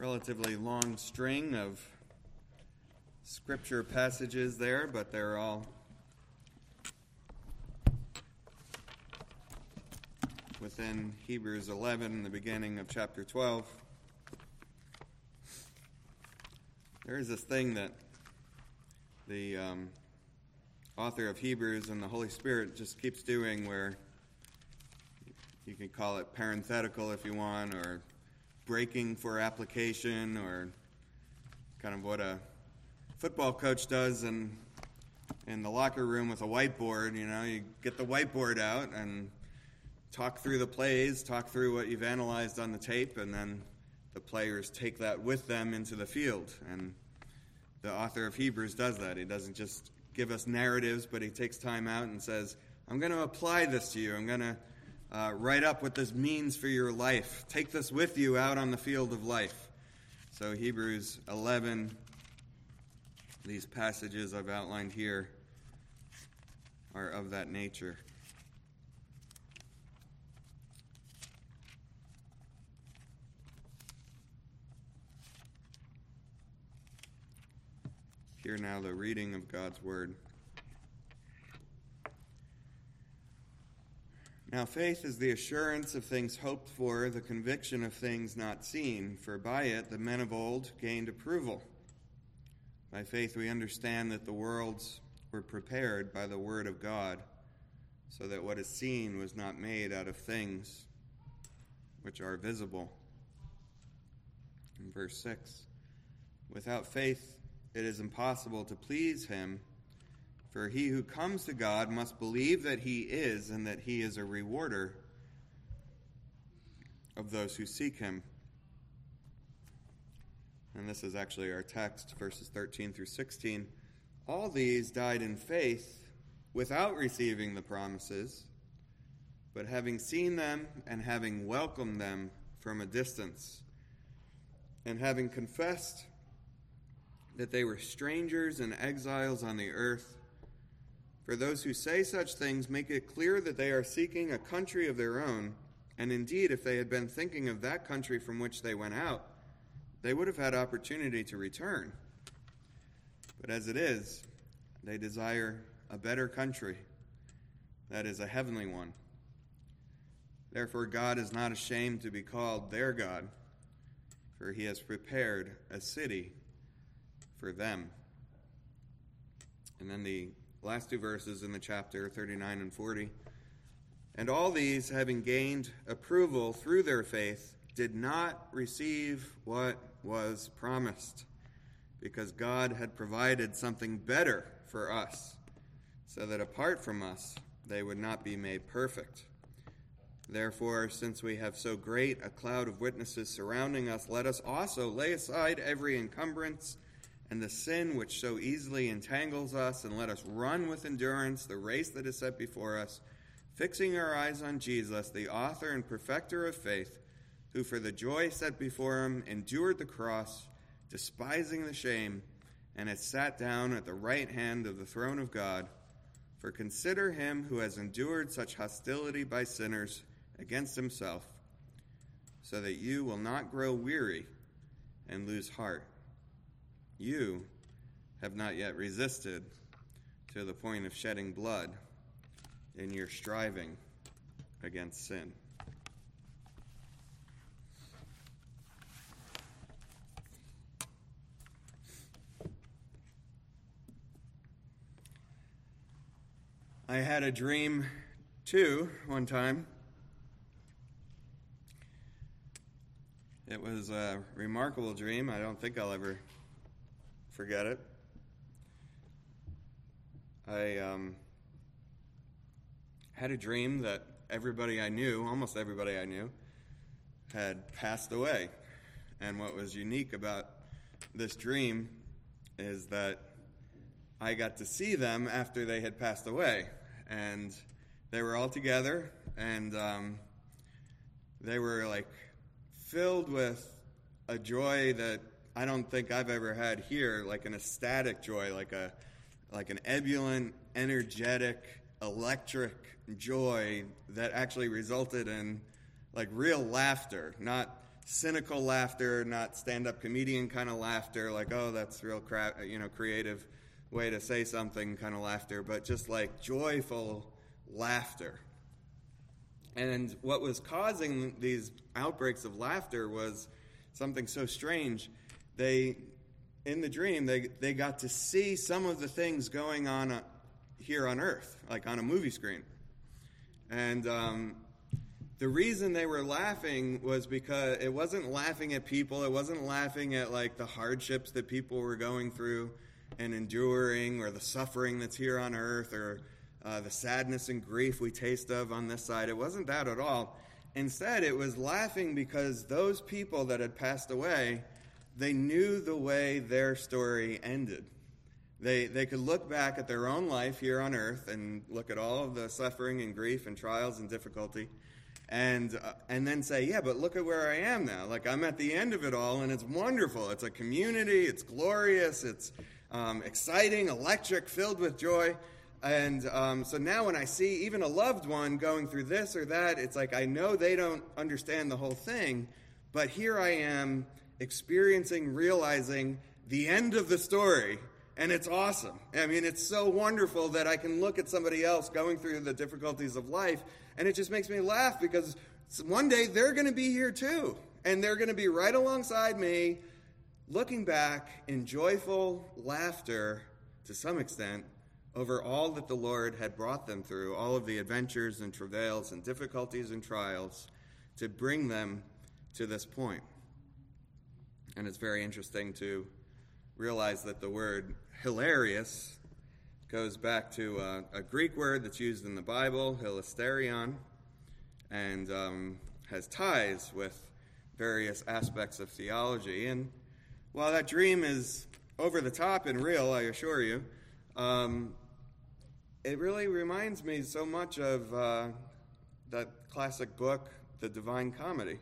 relatively long string of scripture passages there, but they're all within Hebrews 11, the beginning of chapter 12. There is this thing that the author of Hebrews and the Holy Spirit just keeps doing where you can call it parenthetical if you want, or breaking for application, or kind of what a football coach does in the locker room with a whiteboard. You know, you get the whiteboard out and talk through the plays, talk through what you've analyzed on the tape, and then the players take that with them into the field. And the author of Hebrews does that. He doesn't just give us narratives, but he takes time out and says, I'm going to apply this to you. I'm going to write up what this means for your life. Take this with you out on the field of life. So Hebrews 11, these passages I've outlined here are of that nature. Hear now the reading of God's word. Now faith is the assurance of things hoped for, the conviction of things not seen, for by it the men of old gained approval. By faith we understand that the worlds were prepared by the word of God, so that what is seen was not made out of things which are visible. In verse 6, without faith it is impossible to please him, for he who comes to God must believe that he is, and that he is a rewarder of those who seek him. And this is actually our text, verses 13 through 16. All these died in faith without receiving the promises, but having seen them and having welcomed them from a distance, and having confessed that they were strangers and exiles on the earth. For those who say such things make it clear that they are seeking a country of their own, and indeed, if they had been thinking of that country from which they went out, they would have had opportunity to return. But as it is, they desire a better country, that is, a heavenly one. Therefore, God is not ashamed to be called their God, for he has prepared a city for them. And then the last two verses in the chapter, 39 and 40. And all these, having gained approval through their faith, did not receive what was promised, because God had provided something better for us, so that apart from us they would not be made perfect. Therefore, since we have so great a cloud of witnesses surrounding us, let us also lay aside every encumbrance and the sin which so easily entangles us, and let us run with endurance the race that is set before us, fixing our eyes on Jesus, the author and perfecter of faith, who for the joy set before him endured the cross, despising the shame, and has sat down at the right hand of the throne of God. For consider him who has endured such hostility by sinners against himself, so that you will not grow weary and lose heart. You have not yet resisted to the point of shedding blood in your striving against sin. I had a dream, too, one time. It was a remarkable dream. I don't think I'll ever forget it. I had a dream that everybody I knew, almost everybody I knew, had passed away. And what was unique about this dream is that I got to see them after they had passed away. And they were all together, and they were like filled with a joy that I don't think I've ever had here, like an ecstatic joy, like an ebullient, energetic, electric joy that actually resulted in like real laughter, not cynical laughter, not stand-up comedian kind of laughter, like, oh, that's real creative way to say something kind of laughter, but just like joyful laughter. And what was causing these outbreaks of laughter was something so strange. In the dream, they got to see some of the things going on here on earth, like on a movie screen. And the reason they were laughing was because it wasn't laughing at people. It wasn't laughing at like the hardships that people were going through and enduring, or the suffering that's here on earth, or the sadness and grief we taste of on this side. It wasn't that at all. Instead, it was laughing because those people that had passed away, they knew the way their story ended. They could look back at their own life here on earth and look at all of the suffering and grief and trials and difficulty, and then say, yeah, but look at where I am now. Like, I'm at the end of it all, and it's wonderful. It's a community. It's glorious. It's exciting, electric, filled with joy. And so now when I see even a loved one going through this or that, it's like I know they don't understand the whole thing, but here I am experiencing, realizing the end of the story, and it's awesome. I mean, it's so wonderful that I can look at somebody else going through the difficulties of life, and it just makes me laugh because one day they're going to be here too, and they're going to be right alongside me, looking back in joyful laughter to some extent over all that the Lord had brought them through, all of the adventures and travails and difficulties and trials to bring them to this point. And it's very interesting to realize that the word hilarious goes back to a Greek word that's used in the Bible, hilasterion, and has ties with various aspects of theology. And while that dream is over the top and real, I assure you, it really reminds me so much of that classic book, The Divine Comedy.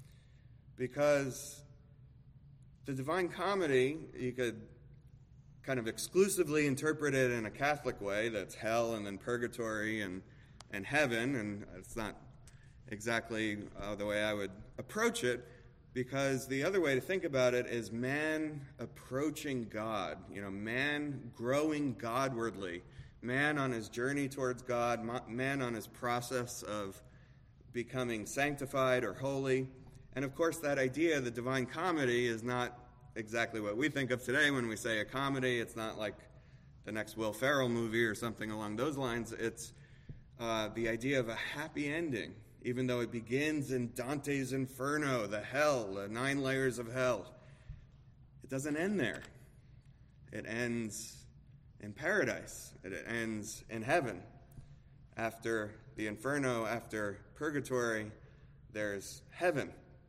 Because the Divine Comedy, you could kind of exclusively interpret it in a Catholic way, that's hell and then purgatory and heaven, and it's not exactly the way I would approach it, because the other way to think about it is man approaching God, man growing Godwardly, man on his journey towards God, man on his process of becoming sanctified or holy. And of course, that idea, the Divine Comedy, is not exactly what we think of today when we say a comedy. It's not like the next Will Ferrell movie or something along those lines. It's the idea of a happy ending, even though it begins in Dante's Inferno, the hell, the 9 layers of hell. It doesn't end there. It ends in paradise. It ends in heaven. After the Inferno, after purgatory, there's heaven,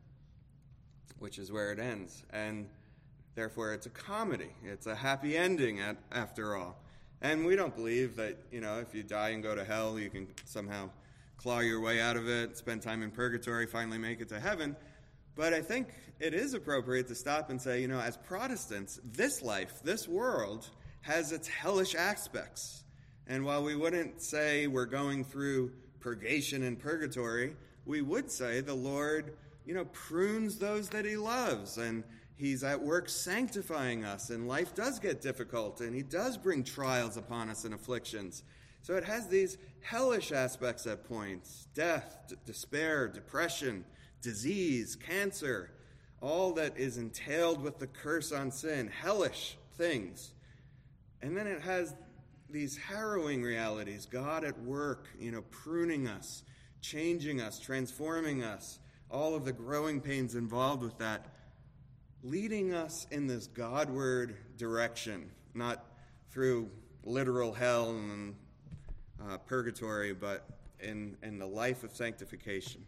which is where it ends. And therefore, it's a comedy. It's a happy ending after all. And we don't believe that, if you die and go to hell, you can somehow claw your way out of it, spend time in purgatory, finally make it to heaven. But I think it is appropriate to stop and say, as Protestants, this life, this world, has its hellish aspects. And while we wouldn't say we're going through purgation and purgatory, we would say the Lord, prunes those that he loves, and he's at work sanctifying us, and life does get difficult, and he does bring trials upon us and afflictions. So it has these hellish aspects at points: death, despair, depression, disease, cancer, all that is entailed with the curse on sin, hellish things. And then it has these harrowing realities, God at work, pruning us, changing us, transforming us, all of the growing pains involved with that, leading us in this Godward direction, not through literal hell and purgatory, but in the life of sanctification.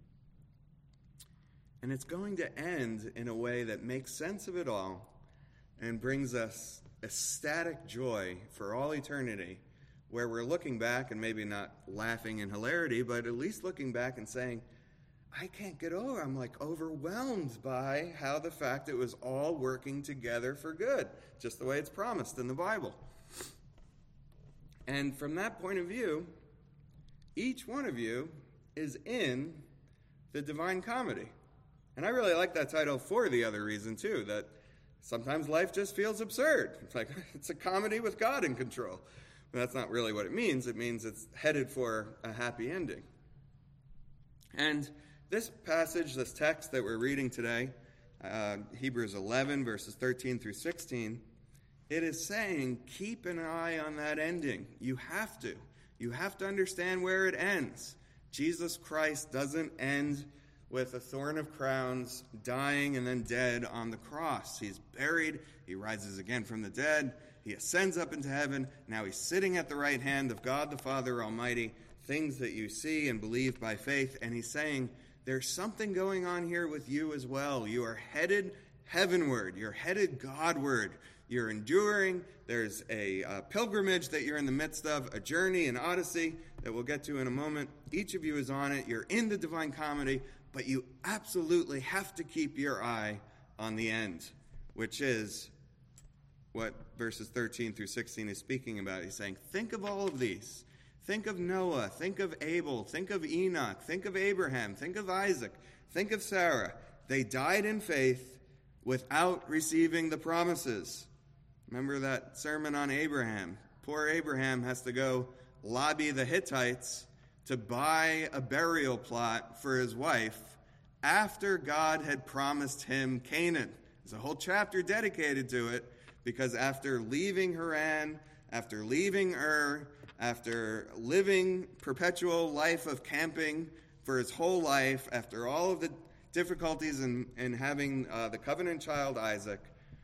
And it's going to end in a way that makes sense of it all and brings us ecstatic joy for all eternity, where we're looking back and maybe not laughing in hilarity, but at least looking back and saying, I can't get over. I'm like overwhelmed by how the fact it was all working together for good, just the way it's promised in the Bible. And from that point of view, each one of you is in the Divine Comedy. And I really like that title for the other reason, too, that sometimes life just feels absurd. It's like, it's a comedy with God in control. But that's not really what it means. It means it's headed for a happy ending. And this passage, this text that we're reading today, Hebrews 11, verses 13 through 16, it is saying, keep an eye on that ending. You have to. You have to understand where it ends. Jesus Christ doesn't end with a thorn of crowns, dying and then dead on the cross. He's buried. He rises again from the dead. He ascends up into heaven. Now he's sitting at the right hand of God the Father Almighty, things that you see and believe by faith. And he's saying, there's something going on here with you as well. You are headed heavenward. You're headed Godward. You're enduring. There's a pilgrimage that you're in the midst of, a journey, an odyssey that we'll get to in a moment. Each of you is on it. You're in the Divine Comedy, but you absolutely have to keep your eye on the end, which is what verses 13 through 16 is speaking about. He's saying, think of all of these. Think of Noah. Think of Abel. Think of Enoch. Think of Abraham. Think of Isaac. Think of Sarah. They died in faith without receiving the promises. Remember that sermon on Abraham? Poor Abraham has to go lobby the Hittites to buy a burial plot for his wife after God had promised him Canaan. There's a whole chapter dedicated to it, because after leaving Haran, after leaving Ur, after living perpetual life of camping for his whole life, after all of the difficulties in having the covenant child Isaac,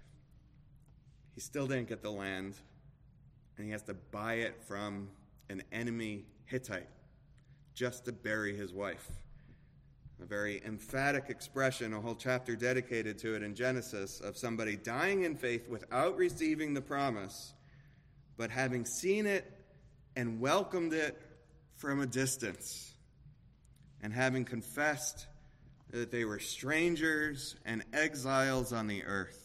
he still didn't get the land, and he has to buy it from an enemy Hittite just to bury his wife. A very emphatic expression, a whole chapter dedicated to it in Genesis, of somebody dying in faith without receiving the promise, but having seen it and welcomed it from a distance, and having confessed that they were strangers and exiles on the earth.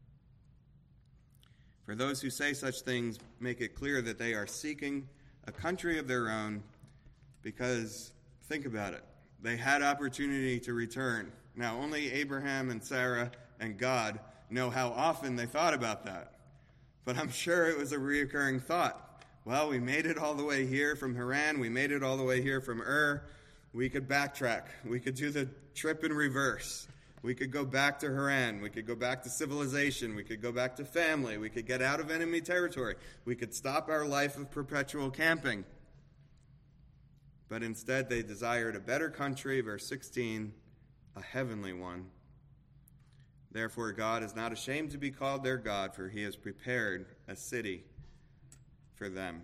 For those who say such things make it clear that they are seeking a country of their own, because, think about it, they had opportunity to return. Now, only Abraham and Sarah and God know how often they thought about that. But I'm sure it was a reoccurring thought. Well, we made it all the way here from Haran. We made it all the way here from Ur. We could backtrack. We could do the trip in reverse. We could go back to Haran. We could go back to civilization. We could go back to family. We could get out of enemy territory. We could stop our life of perpetual camping. But instead, they desired a better country, verse 16, a heavenly one. Therefore, God is not ashamed to be called their God, for he has prepared a city for them.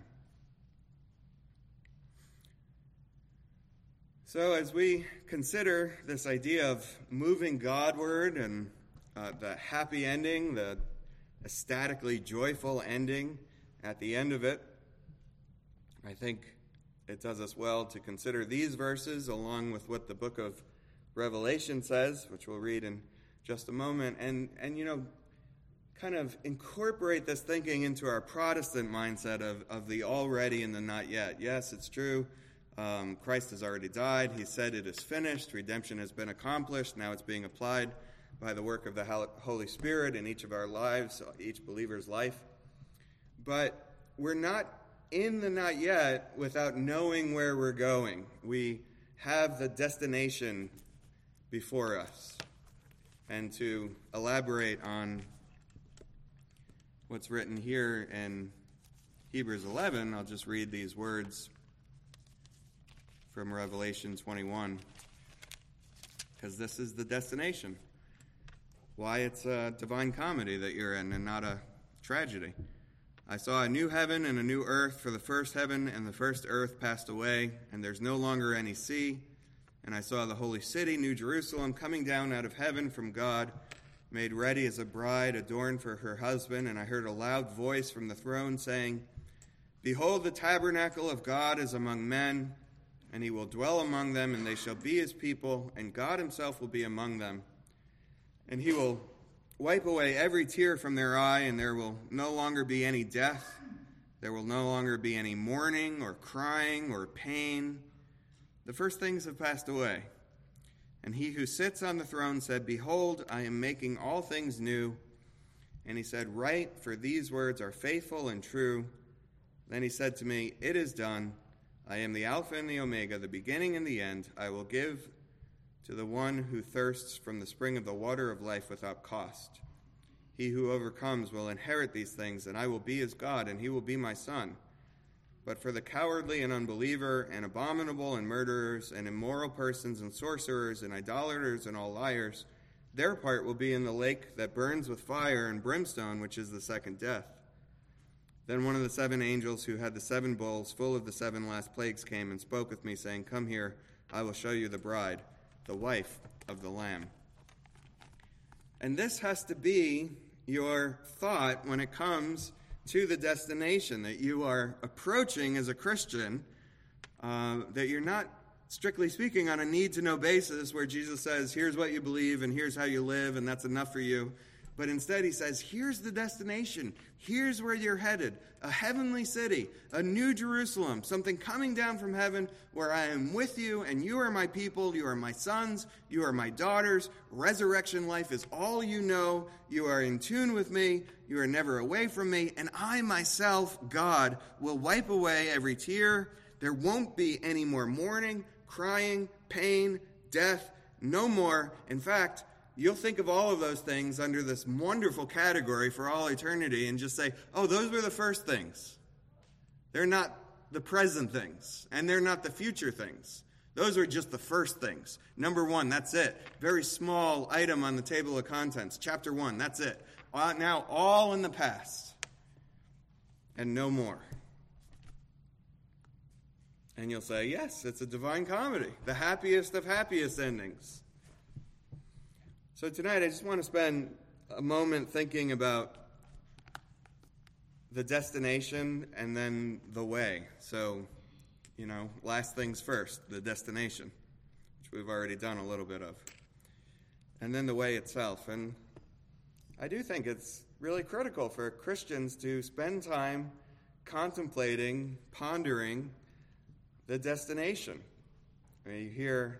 So as we consider this idea of moving Godward and the happy ending, the ecstatically joyful ending at the end of it, I think it does us well to consider these verses along with what the book of Revelation says, which we'll read in just a moment, and kind of incorporate this thinking into our Protestant mindset of the already and the not yet. Yes, it's true. Christ has already died. He said it is finished. Redemption has been accomplished. Now it's being applied by the work of the Holy Spirit in each of our lives, each believer's life. But we're not in the not yet without knowing where we're going. We have the destination before us. And to elaborate on what's written here in Hebrews 11, I'll just read these words from Revelation 21, because this is the destination. Why it's a divine comedy that you're in and not a tragedy. I saw a new heaven and a new earth, for the first heaven and the first earth passed away, and there's no longer any sea. And I saw the holy city, New Jerusalem, coming down out of heaven from God, made ready as a bride adorned for her husband. And I heard a loud voice from the throne saying, Behold, the tabernacle of God is among men, and he will dwell among them, and they shall be his people, and God himself will be among them. And he will wipe away every tear from their eye, and there will no longer be any death. There will no longer be any mourning or crying or pain. The first things have passed away. And he who sits on the throne said, Behold, I am making all things new. And he said, Write, for these words are faithful and true. Then he said to me, It is done. I am the Alpha and the Omega, the beginning and the end. I will give to the one who thirsts from the spring of the water of life without cost. He who overcomes will inherit these things, and I will be his God, and he will be my son. But for the cowardly and unbeliever and abominable and murderers and immoral persons and sorcerers and idolaters and all liars, their part will be in the lake that burns with fire and brimstone, which is the second death. Then one of the 7 angels who had the 7 bowls full of the 7 last plagues came and spoke with me, saying, Come here, I will show you the bride, the wife of the Lamb. And this has to be your thought when it comes to the destination that you are approaching as a Christian, that you're not, strictly speaking, on a need-to-know basis where Jesus says, here's what you believe and here's how you live and that's enough for you. But instead he says, here's the destination. Here's where you're headed. A heavenly city, a new Jerusalem, something coming down from heaven where I am with you and you are my people, you are my sons, you are my daughters. Resurrection life is all you know. You are in tune with me. You are never away from me. And I myself, God, will wipe away every tear. There won't be any more mourning, crying, pain, death, no more. In fact, you'll think of all of those things under this wonderful category for all eternity and just say, oh, those were the first things. They're not the present things, and they're not the future things. Those are just the first things. Number 1, that's it. Very small item on the table of contents. Chapter 1, that's it. Now all in the past, and no more. And you'll say, yes, it's a divine comedy, the happiest of happiest endings. So tonight I just want to spend a moment thinking about the destination and then the way. So, last things first, the destination, which we've already done a little bit of. And then the way itself. And I do think it's really critical for Christians to spend time contemplating, pondering the destination. You hear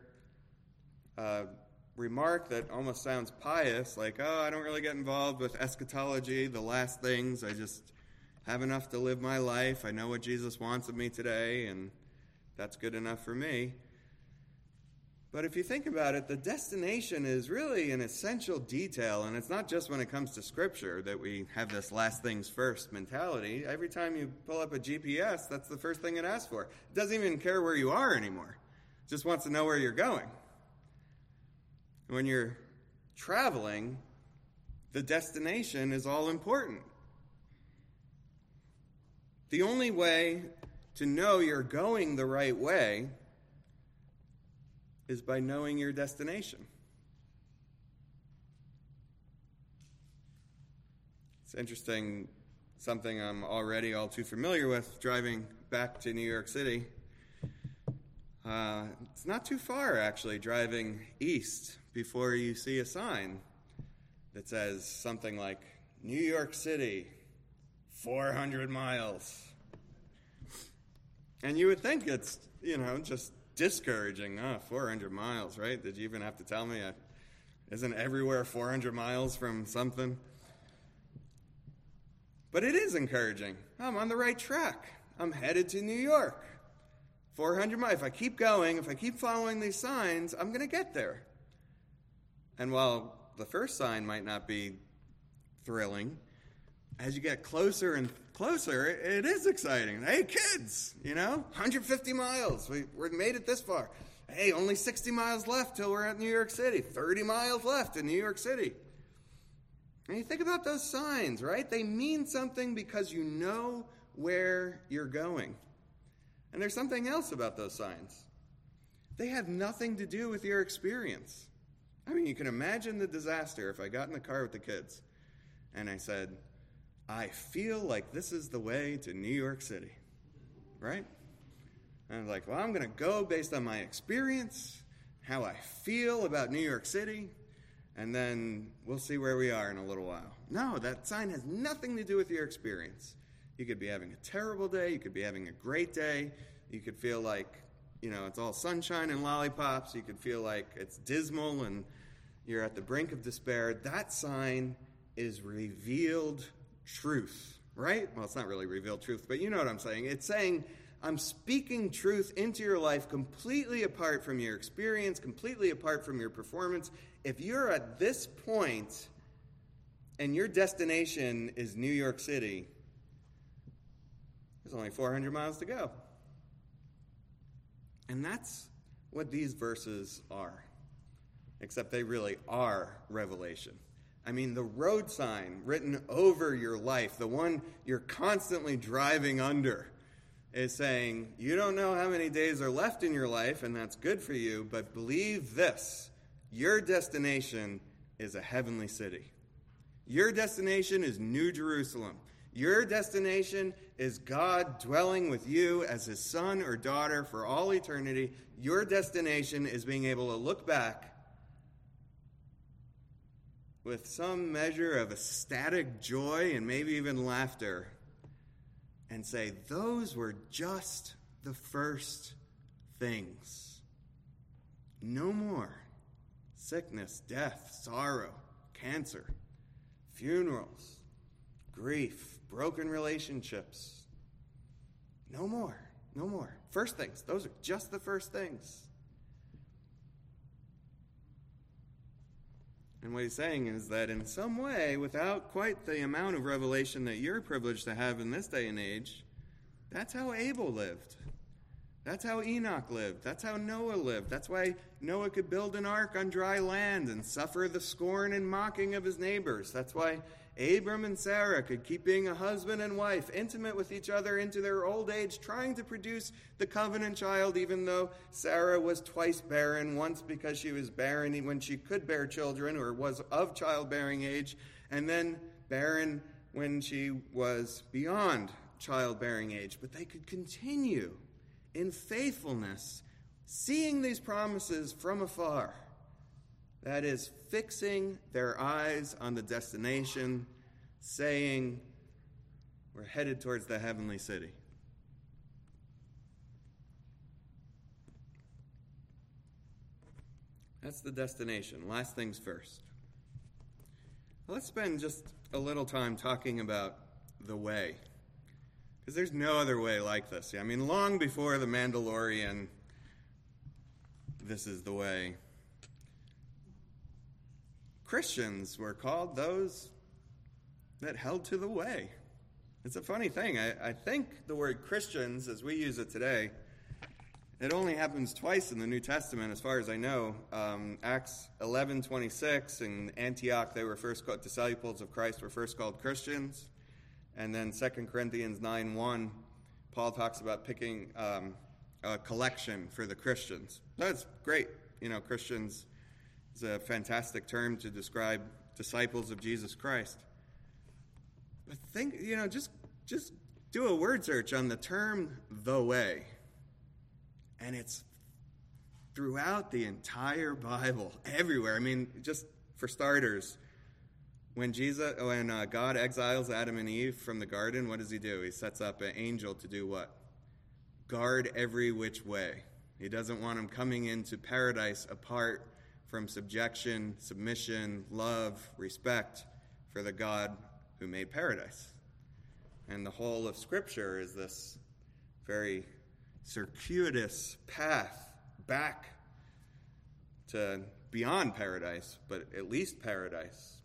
remark that almost sounds pious, like, oh, I don't really get involved with eschatology, the last things. I just have enough to live my life. I know what Jesus wants of me today, and that's good enough for me. But if you think about it, the destination is really an essential detail, and it's not just when it comes to Scripture that we have this last things first mentality. Every time you pull up a GPS, that's the first thing it asks for. It doesn't even care where you are anymore. It just wants to know where you're going. When you're traveling, the destination is all important. The only way to know you're going the right way is by knowing your destination. It's interesting, something I'm already all too familiar with, driving back to New York City. It's not too far, actually, driving east before you see a sign that says something like, New York City, 400 miles. And you would think it's, just discouraging. 400 miles, right? Did you even have to tell me? Isn't everywhere 400 miles from something? But it is encouraging. I'm on the right track. I'm headed to New York. 400 miles. If I keep going, if I keep following these signs, I'm going to get there. And while the first sign might not be thrilling, as you get closer and closer, it is exciting. Hey, kids, 150 miles. We made it this far. Hey, only 60 miles left till we're at New York City. 30 miles left in New York City. And you think about those signs, right? They mean something because you know where you're going. And there's something else about those signs. They have nothing to do with your experience. I mean, you can imagine the disaster if I got in the car with the kids and I said, I feel like this is the way to New York City, right? And I was like, well, I'm going to go based on my experience, how I feel about New York City, and then we'll see where we are in a little while. No, that sign has nothing to do with your experience. You could be having a terrible day. You could be having a great day. You could feel like it's all sunshine and lollipops. You could feel like it's dismal and you're at the brink of despair. That sign is revealed truth, right? Well, it's not really revealed truth, but you know what I'm saying. It's saying, I'm speaking truth into your life completely apart from your experience, completely apart from your performance. If you're at this point and your destination is New York City, there's only 400 miles to go. And that's what these verses are, except they really are revelation. I mean, the road sign written over your life, the one you're constantly driving under, is saying, you don't know how many days are left in your life, and that's good for you, but believe this, your destination is a heavenly city. Your destination is New Jerusalem. Your destination is God dwelling with you as his son or daughter for all eternity. Your destination is being able to look back with some measure of ecstatic joy and maybe even laughter and say, those were just the first things. No more sickness, death, sorrow, cancer, funerals, grief, broken relationships. No more. No more. First things. Those are just the first things. And what he's saying is that in some way, without quite the amount of revelation that you're privileged to have in this day and age, that's how Abel lived. That's how Enoch lived. That's how Noah lived. That's why Noah could build an ark on dry land and suffer the scorn and mocking of his neighbors. That's why Abram and Sarah could keep being a husband and wife, intimate with each other into their old age, trying to produce the covenant child, even though Sarah was twice barren, once because she was barren when she could bear children or was of childbearing age, and then barren when she was beyond childbearing age. But they could continue in faithfulness, seeing these promises from afar. That is, fixing their eyes on the destination, saying, we're headed towards the heavenly city. That's the destination. Last things first. Let's spend just a little time talking about the way. Because there's no other way like this. I mean, long before The Mandalorian, this is the way. Christians were called those that held to the way. It's a funny thing. I think the word Christians, as we use it today, it only happens twice in the New Testament, as far as I know. Acts 11:26, in Antioch, they were first called disciples of Christ, were first called Christians. And then 2 Corinthians 9:1, Paul talks about picking a collection for the Christians. That's great. Christians is a fantastic term to describe disciples of Jesus Christ. But think, just do a word search on the term "the way," and it's throughout the entire Bible, everywhere. I mean, just for starters, when God exiles Adam and Eve from the garden, what does he do? He sets up an angel to do what? Guard every which way. He doesn't want them coming into paradise apart from subjection, submission, love, respect for the God who made paradise. And the whole of Scripture is this very circuitous path back to beyond paradise, but at least paradise.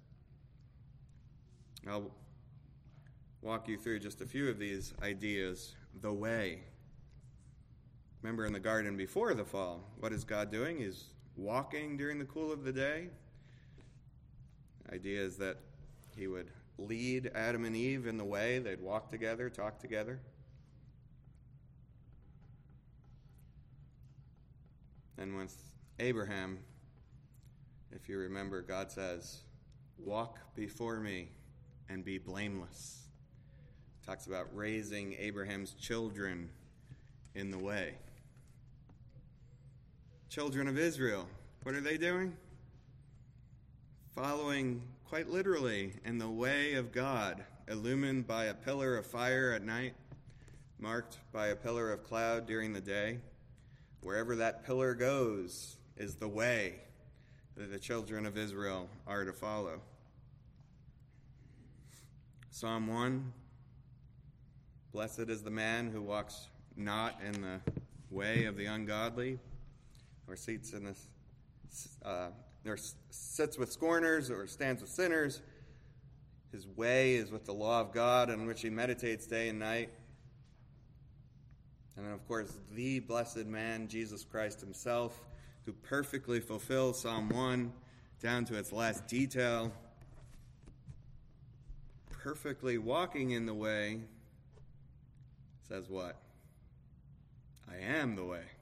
I'll walk you through just a few of these ideas. The way. Remember in the garden before the fall, what is God doing? He's walking during the cool of the day. The idea is that he would lead Adam and Eve in the way. They'd walk together, talk together. And with Abraham, if you remember, God says, walk before me and be blameless. Talks about raising Abraham's children in the way. Children of Israel, what are they doing? Following quite literally in the way of God, illumined by a pillar of fire at night, marked by a pillar of cloud during the day, Wherever that pillar goes is the way that the children of Israel are to follow. Psalm 1, blessed is the man who walks not in the way of the ungodly, or sits with scorners, or stands with sinners. His way is with the law of God, on which he meditates day and night. And then, of course, the blessed man, Jesus Christ himself, who perfectly fulfills Psalm 1 down to its last detail, perfectly walking in the way, says what? I am the way.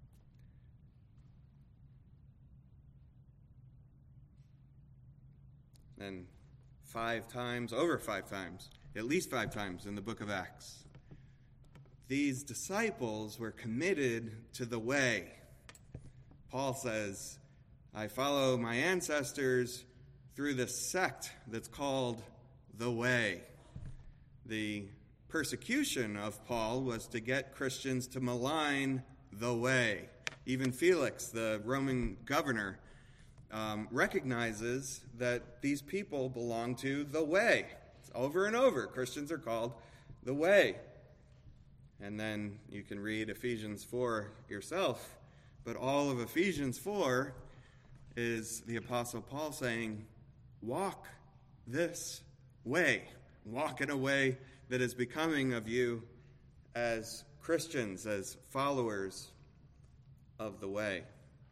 And over five times, at least 5 times in the book of Acts, these disciples were committed to the way. Paul says, I follow my ancestors through this sect that's called the Way. The persecution of Paul was to get Christians to malign the Way. Even Felix, the Roman governor, recognizes that these people belong to the Way. It's over and over. Christians are called the Way. And then you can read Ephesians 4 yourself. But all of Ephesians 4 is the Apostle Paul saying, walk this way. Walk in a way that is becoming of you as Christians, as followers of the way.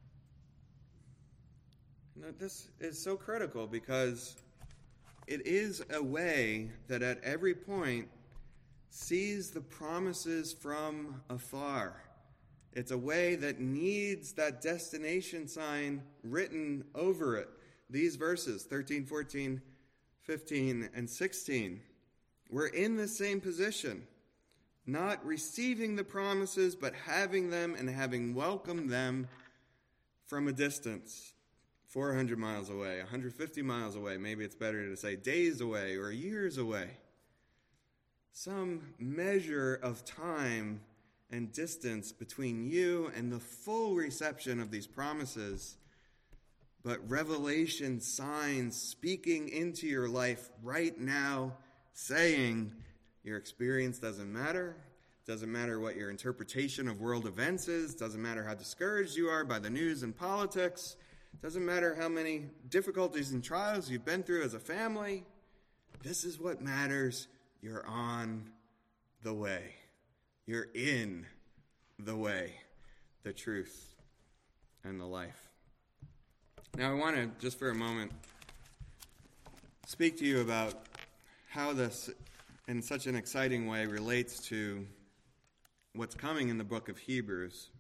Now, this is so critical because it is a way that at every point sees the promises from afar. It's a way that needs that destination sign written over it. These verses, 13, 14, 15, and 16, we're in the same position, not receiving the promises, but having them and having welcomed them from a distance, 400 miles away, 150 miles away. Maybe it's better to say days away or years away. Some measure of time and distance between you and the full reception of these promises, but revelation signs speaking into your life right now, saying your experience doesn't matter what your interpretation of world events is, doesn't matter how discouraged you are by the news and politics, doesn't matter how many difficulties and trials you've been through as a family. This is what matters. You're on the way. You're in the way, the truth, and the life. Now I want to, just for a moment, speak to you about how this, in such an exciting way, relates to what's coming in the book of Hebrews.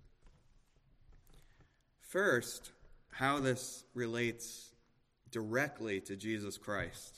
First, how this relates directly to Jesus Christ.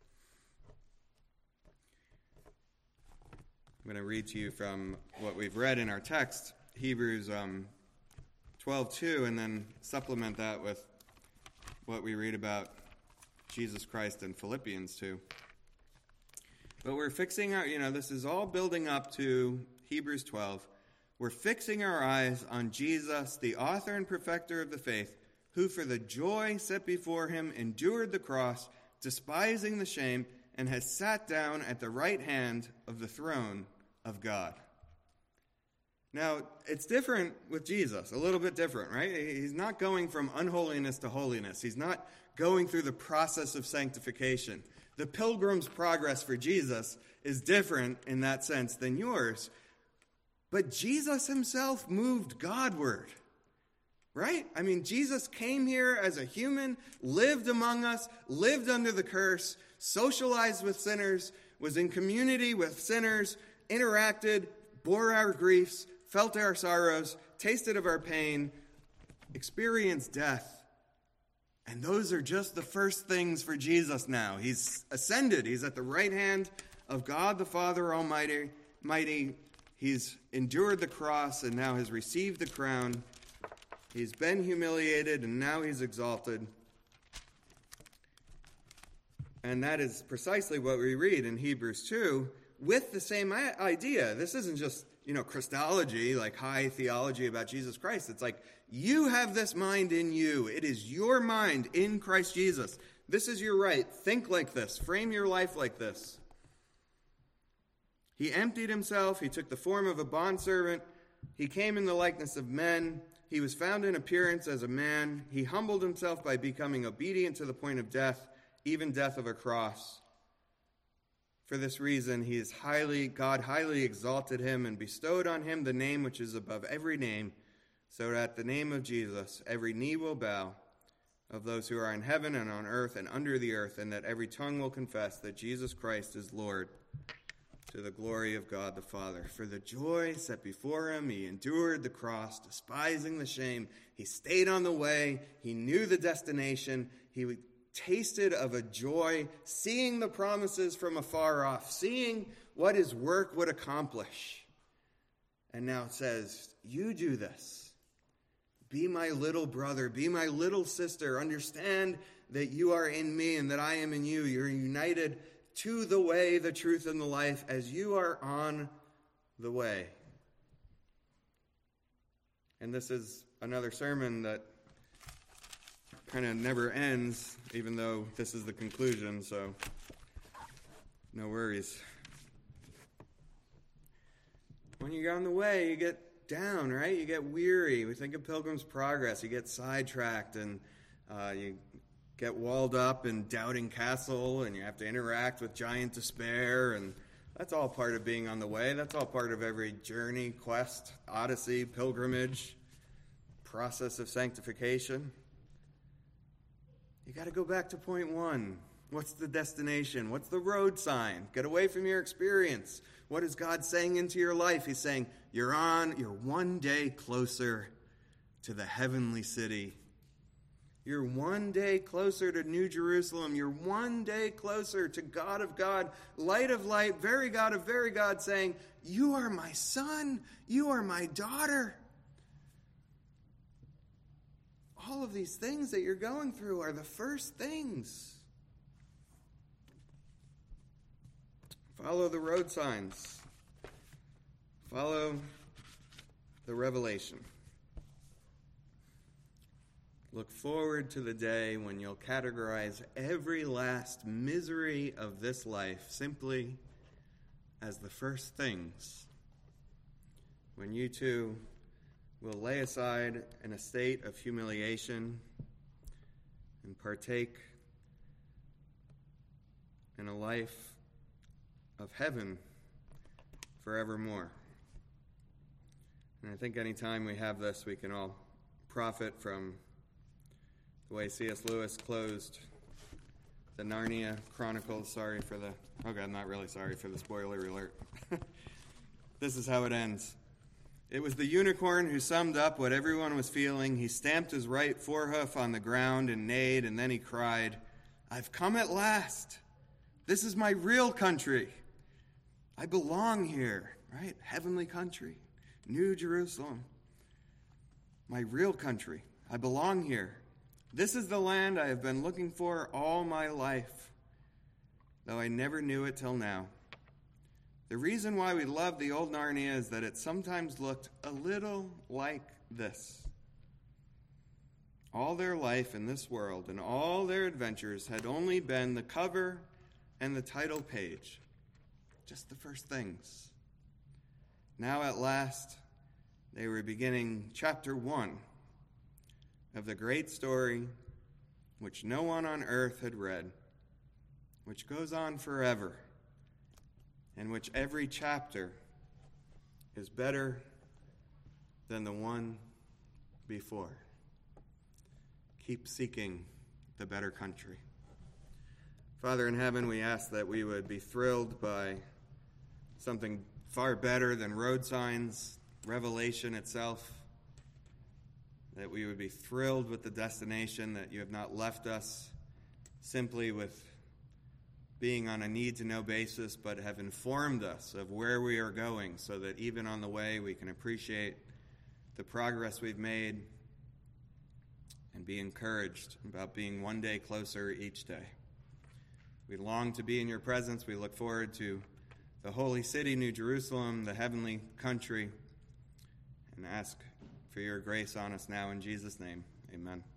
I'm going to read to you from what we've read in our text, Hebrews 12:2, and then supplement that with what we read about Jesus Christ in Philippians 2. But we're fixing our, this is all building up to Hebrews 12. We're fixing our eyes on Jesus, the author and perfecter of the faith, who for the joy set before him endured the cross, despising the shame, and has sat down at the right hand of the throne of God. Now, it's different with Jesus, a little bit different, right? He's not going from unholiness to holiness. He's not going through the process of sanctification. The Pilgrim's Progress for Jesus is different in that sense than yours. But Jesus himself moved Godward, right? I mean, Jesus came here as a human, lived among us, lived under the curse, socialized with sinners, was in community with sinners, interacted, bore our griefs, felt our sorrows, tasted of our pain, experienced death. And those are just the first things for Jesus now. He's ascended. He's at the right hand of God the Father Almighty. He's endured the cross and now has received the crown. He's been humiliated and now he's exalted. And that is precisely what we read in Hebrews 2 with the same idea. This isn't just Christology, like high theology about Jesus Christ. It's like, you have this mind in you. It is your mind in Christ Jesus. This is your right. Think like this. Frame your life like this. He emptied himself. He took the form of a bondservant. He came in the likeness of men. He was found in appearance as a man. He humbled himself by becoming obedient to the point of death, even death of a cross. For this reason, God highly exalted him and bestowed on him the name which is above every name, so that at the name of Jesus every knee will bow, of those who are in heaven and on earth and under the earth, and that every tongue will confess that Jesus Christ is Lord, to the glory of God the Father. For the joy set before him, he endured the cross, despising the shame. He stayed on the way. He knew the destination. He tasted of a joy, seeing the promises from afar off, seeing what his work would accomplish. And now it says, you do this. Be my little brother. Be my little sister. Understand that you are in me and that I am in you. You're united to the way, the truth, and the life as you are on the way. And this is another sermon that kind of never ends, even though this is the conclusion, so no worries. When you get on the way, you get down, right? You get weary. We think of Pilgrim's Progress. You get sidetracked, and you get walled up in Doubting Castle, and you have to interact with Giant Despair, and that's all part of being on the way. That's all part of every journey, quest, odyssey, pilgrimage, process of sanctification. You got to go back to point one. What's the destination? What's the road sign? Get away from your experience. What is God saying into your life? He's saying, you're one day closer to the heavenly city. You're one day closer to New Jerusalem. You're one day closer to God of God, light of light, very God of very God, saying, you are my son. You are my daughter. All of these things that you're going through are the first things. Follow the road signs. Follow the revelation. Look forward to the day when you'll categorize every last misery of this life simply as the first things. When you too will lay aside an estate of humiliation and partake in a life of heaven forevermore. And I think anytime we have this, we can all profit from the way C.S. Lewis closed the Narnia Chronicles. Not really sorry for the spoiler alert. This is how it ends. It was the unicorn who summed up what everyone was feeling. He stamped his right forehoof on the ground and neighed, and then he cried, I've come at last. This is my real country. I belong here, right? Heavenly country, New Jerusalem. My real country. I belong here. This is the land I have been looking for all my life, though I never knew it till now. The reason why we love the old Narnia is that it sometimes looked a little like this. All their life in this world and all their adventures had only been the cover and the title page, just the first things. Now at last, they were beginning chapter 1 of the great story which no one on earth had read, which goes on forever, in which every chapter is better than the one before. Keep seeking the better country. Father in heaven, we ask that we would be thrilled by something far better than road signs, revelation itself, that we would be thrilled with the destination, that you have not left us simply with being on a need-to-know basis, but have informed us of where we are going so that even on the way we can appreciate the progress we've made and be encouraged about being one day closer each day. We long to be in your presence. We look forward to the holy city, New Jerusalem, the heavenly country, and ask for your grace on us now in Jesus' name. Amen.